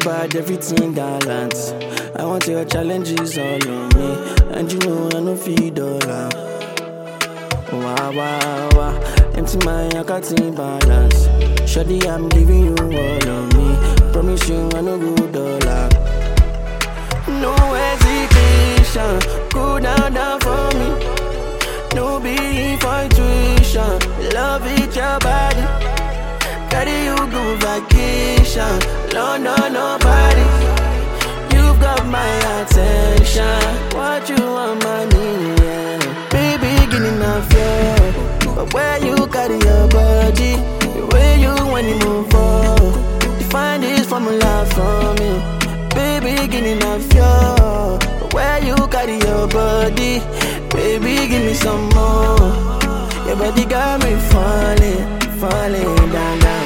bad, everything balance. I want your challenges all on me, and you know I no feed all out. Wow, wow, wow. Empty my account in balance. Shawty, I'm giving you all of me. Promise you I no good dollar. No hesitation, go down for me. No be infatuation, love it your body. Carry you go vacation, London nobody. You've got my attention. What you want, money? Yeah. Baby, give me my fear. But where you carry your body, the way you when you move forward, define this formula for me. Baby, give me my fear. But where you carry your body, baby, give me some more. Your body got me falling, falling down, down.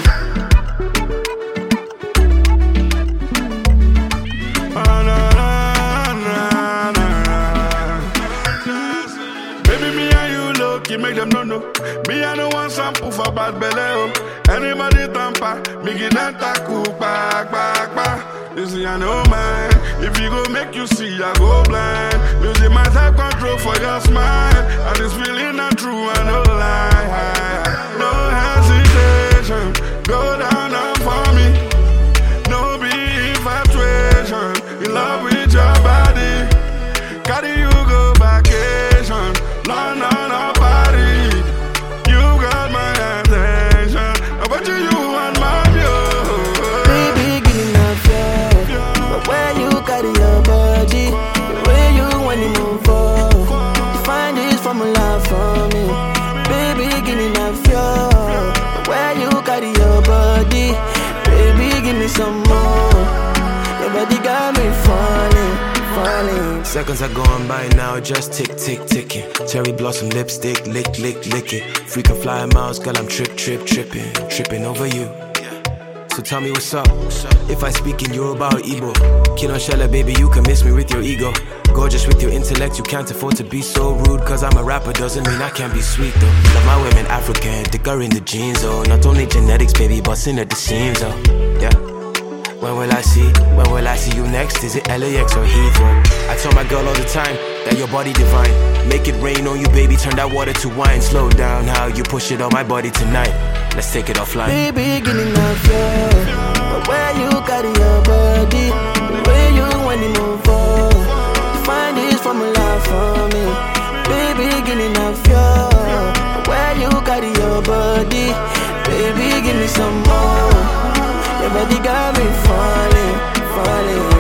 Make them no know. Me, I don't want some poof about belly. Anybody tamper, me get that taku, back. You see, I know mine. If you go make you see, I go blind. Music might have control for your smile. And this feeling not true, I know lie. No hesitation, go down for me. No be infatuation, in love with your body. Carry you go vacation, London. Some more. Your body got me falling. Seconds are going by now, just ticking. Cherry blossom lipstick, lick it. Freakin' fly miles, girl, I'm tripping over you. So tell me what's up. If I speak in Yoruba or Igbo, Kino Shella, baby, you can miss me with your ego. Gorgeous with your intellect, you can't afford to be so rude. Cause I'm a rapper, doesn't mean I can't be sweet though. Love my women African, thicker in the jeans, oh. Not only genetics, baby, busting at the seams, oh. Yeah. When will I see you next? Is it LAX or Heathrow? I tell my girl all the time that your body divine. Make it rain on you, baby, turn that water to wine. Slow down how you push it on my body tonight. Let's take it offline. Baby, give me my fear. But where you carry your body, the way you when you move forward, find this formula for me. Baby, give me my fear. But where you carry your body, baby, give me some more. Your body got me falling.